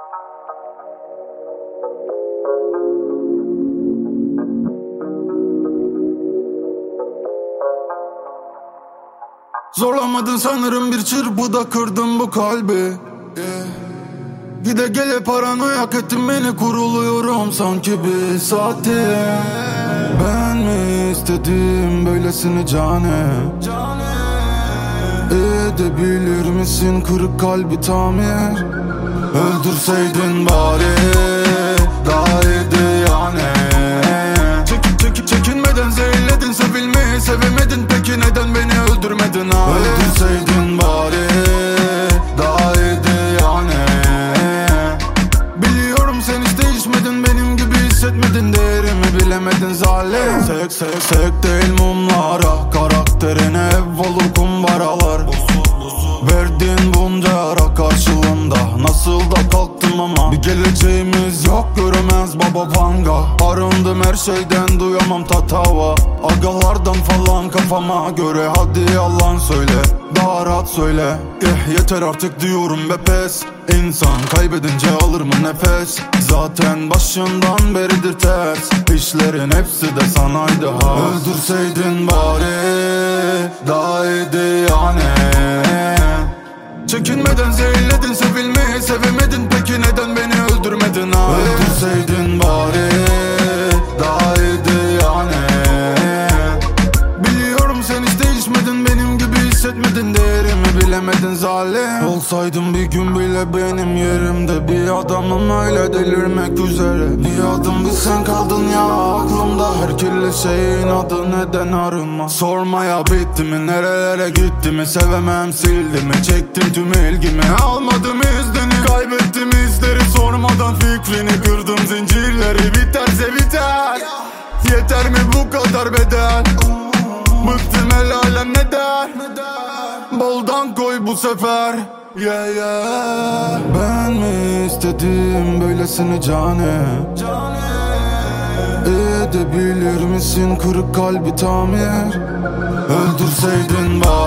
Zorlamadın sanırım, bir çırpıda kırdım bu kalbi. Gide gele paranoyak ettin beni, kuruluyorum sanki bir saate. Ben mi istedim böylesini cane? Edebilir misin kırık kalbi tamir? Öldürseydin bari, daha iyiydi yani. Çekinmeden zehirledin, sevilmeyi sevemedin. Peki neden beni öldürmedin ha? Öldürseydin bari, daha iyiydi yani. Biliyorum sen hiç değişmedin, benim gibi hissetmedin. Değerimi bilemedin zalim. Sek değil mumlara, karakterine ev olur kumbaralar. Verdin bunca ara karşılığında, nasıl da kalktım ama. Bir geleceğimiz yok, göremez baba vanga. Arındım her şeyden, duyamam tatava. Agalardan falan kafama göre, hadi yalan söyle, daha rahat söyle. Yeter artık diyorum be pes. İnsan kaybedince alır mı nefes? Zaten başından beridir ters, İşlerin hepsi de sanaydı ha. Öldürseydin bari, daha iyiydi yani. Çekinmeden zehirledin, sevilmeyi sevemedin. Peki neden beni öldürmedin ha? Öldürseydin bari, daha iyiydi yani. Biliyorum sen hiç değişmedin, benim gibi hissetmedin. Değerimi bilemedin zalim. Olsaydım bir gün bile benim yerimde, bir adamım öyle delirmek üzere. Bir adım bir sen kaldın ya aklımda, her kirli şeyin adı neden arınma. Sormaya bitti mi, nerelere gitti mi? Sevemem sildi mi, çektim tüm ilgimi. Almadım iznini, kaybettim izleri. Sormadan fikrini kırdım, zincirleri biterse biter. Yeter mi bu kadar bedel? Bıktım el alem ne der? Boldan koy bu sefer. Ben mi istedim böylesini cane? Edebilir misin kırık kalbi tamir? Öldürseydin bari.